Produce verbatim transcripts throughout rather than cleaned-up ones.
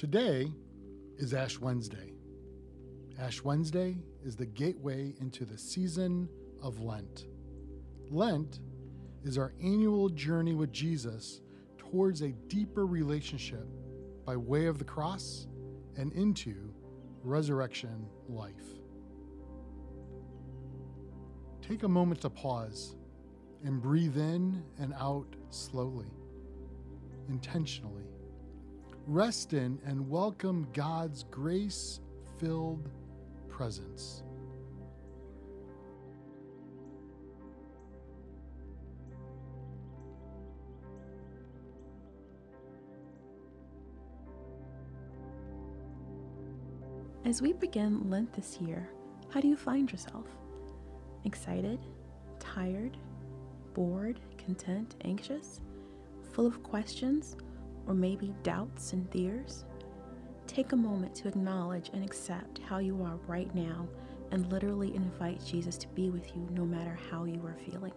Today is Ash Wednesday. Ash Wednesday is the gateway into the season of Lent. Lent is our annual journey with Jesus towards a deeper relationship by way of the cross and into resurrection life. Take a moment to pause and breathe in and out slowly, intentionally. Rest in and welcome God's grace-filled presence. As we begin Lent this year, how do you find yourself? Excited? Tired? Bored? Content? Anxious? Full of questions? Or maybe doubts and fears? Take a moment to acknowledge and accept how you are right now and literally invite Jesus to be with you no matter how you are feeling.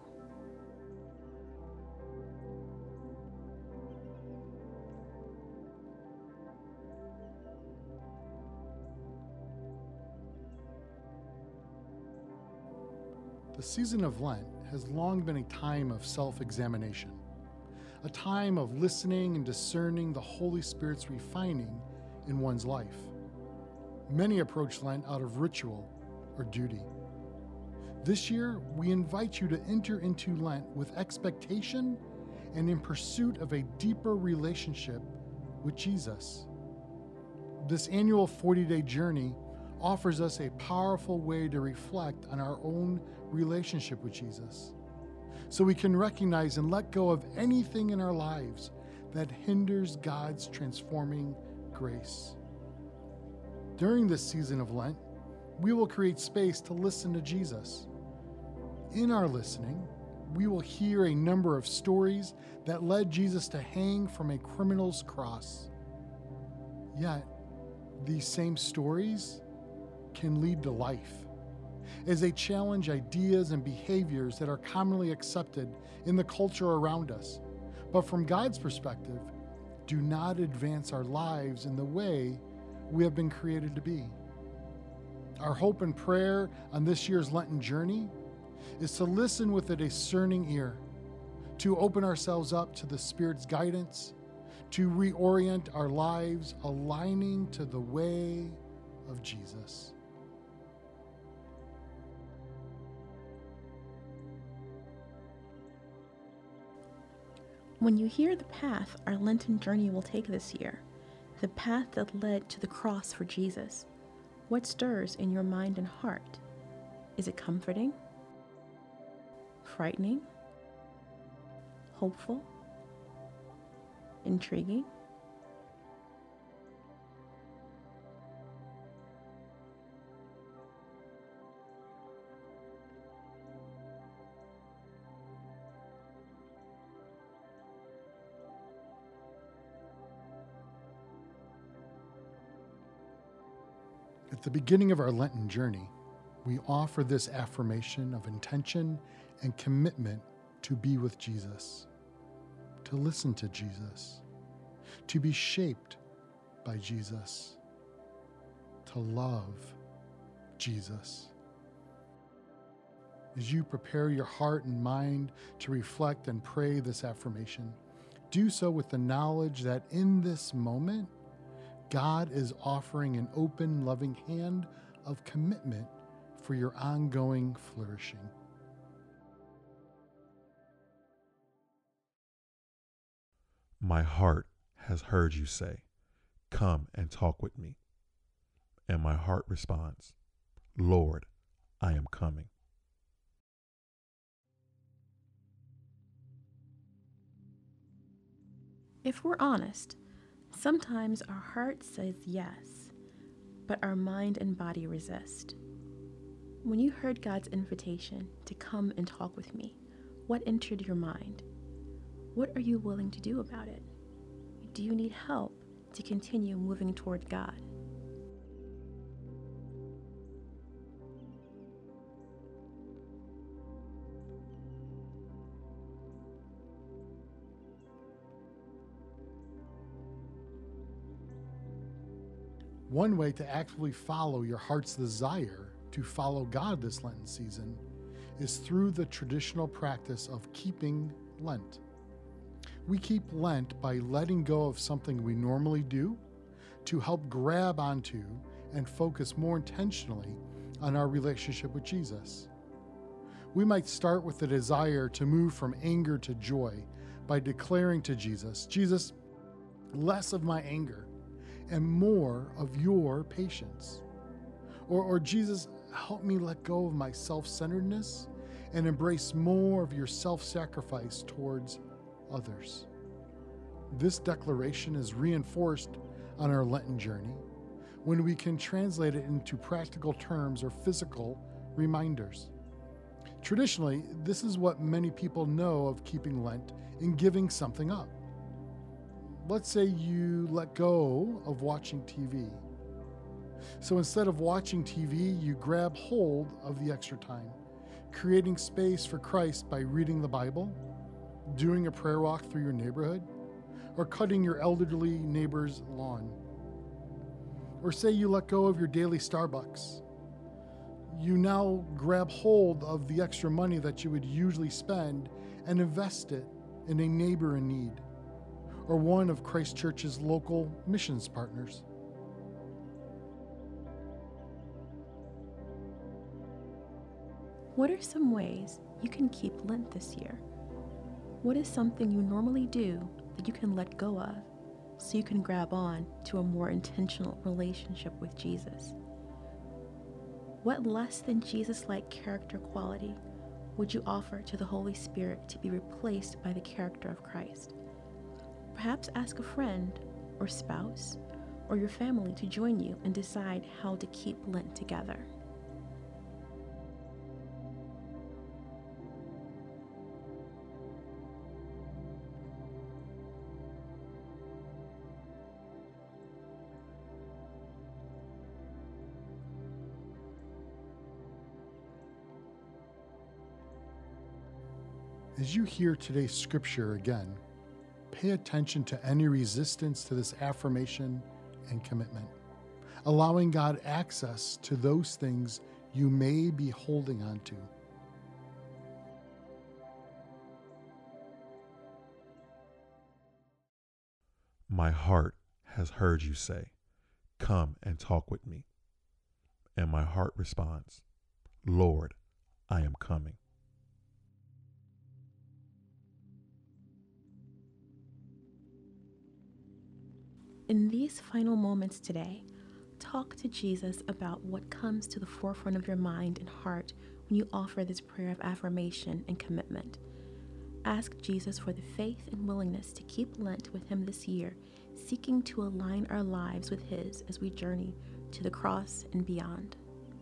The season of Lent has long been a time of self-examination, a time of listening and discerning the Holy Spirit's refining in one's life. Many approach Lent out of ritual or duty. This year, we invite you to enter into Lent with expectation and in pursuit of a deeper relationship with Jesus. This annual forty-day journey offers us a powerful way to reflect on our own relationship with Jesus, so we can recognize and let go of anything in our lives that hinders God's transforming grace. During this season of Lent, we will create space to listen to Jesus. In our listening, we will hear a number of stories that led Jesus to hang from a criminal's cross. Yet, these same stories can lead to life, as they challenge ideas and behaviors that are commonly accepted in the culture around us, but from God's perspective, do not advance our lives in the way we have been created to be. Our hope and prayer on this year's Lenten journey is to listen with a discerning ear, to open ourselves up to the Spirit's guidance, to reorient our lives, aligning to the way of Jesus. When you hear the path our Lenten journey will take this year, the path that led to the cross for Jesus, what stirs in your mind and heart? Is it comforting? Frightening? Hopeful? Intriguing? At the beginning of our Lenten journey, we offer this affirmation of intention and commitment to be with Jesus, to listen to Jesus, to be shaped by Jesus, to love Jesus. As you prepare your heart and mind to reflect and pray this affirmation, do so with the knowledge that in this moment, God is offering an open, loving hand of commitment for your ongoing flourishing. My heart has heard you say, "Come and talk with me." And my heart responds, "Lord, I am coming." If we're honest, sometimes our heart says yes, but our mind and body resist. When you heard God's invitation to come and talk with me, what entered your mind? What are you willing to do about it? Do you need help to continue moving toward God? One way to actively follow your heart's desire to follow God this Lenten season is through the traditional practice of keeping Lent. We keep Lent by letting go of something we normally do to help grab onto and focus more intentionally on our relationship with Jesus. We might start with the desire to move from anger to joy by declaring to Jesus, Jesus, less of my anger and more of your patience. Or, or Jesus, help me let go of my self-centeredness and embrace more of your self-sacrifice towards others. This declaration is reinforced on our Lenten journey when we can translate it into practical terms or physical reminders. Traditionally, this is what many people know of keeping Lent in giving something up. Let's say you let go of watching T V. So instead of watching T V, you grab hold of the extra time, creating space for Christ by reading the Bible, doing a prayer walk through your neighborhood, or cutting your elderly neighbor's lawn. Or say you let go of your daily Starbucks. You now grab hold of the extra money that you would usually spend and invest it in a neighbor in need, or one of Christ Church's local missions partners. What are some ways you can keep Lent this year? What is something you normally do that you can let go of so you can grab on to a more intentional relationship with Jesus? What less than Jesus-like character quality would you offer to the Holy Spirit to be replaced by the character of Christ? Perhaps ask a friend or spouse or your family to join you and decide how to keep Lent together. As you hear today's scripture again, pay attention to any resistance to this affirmation and commitment, allowing God access to those things you may be holding on to. My heart has heard you say, come and talk with me. And my heart responds, Lord, I am coming. In these final moments today, talk to Jesus about what comes to the forefront of your mind and heart when you offer this prayer of affirmation and commitment. Ask Jesus for the faith and willingness to keep Lent with him this year, seeking to align our lives with his as we journey to the cross and beyond.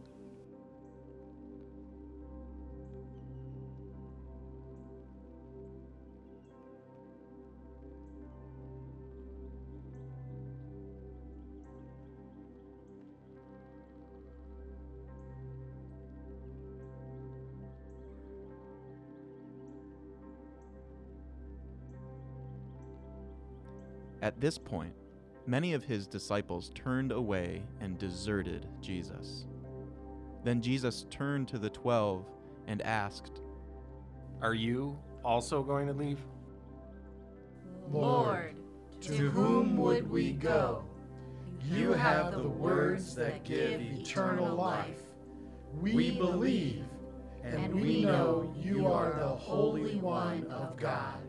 At this point, many of his disciples turned away and deserted Jesus. Then Jesus turned to the twelve and asked, Are you also going to leave? Lord, to whom would we go? You have the words that give eternal life. We believe, and we know you are the Holy One of God.